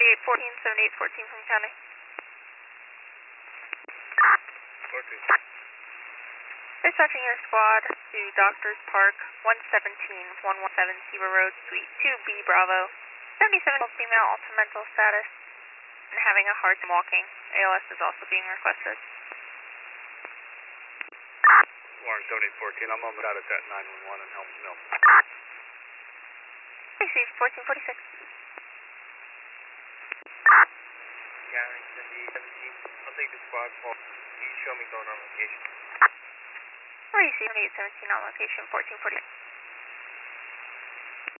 7814 from county. 14. Dispatching your squad to Doctors Park, 117 Seaver Road, Suite 2B Bravo. 77-year-old female, also mental status, and having a hard time walking. ALS is also being requested. Lawrence 7814, I'm on status at 911 in Helms Mill. Receive 1446. County 7817, I'll take the squad call. Can you show me going on location? Receive 7817 on location, 1446.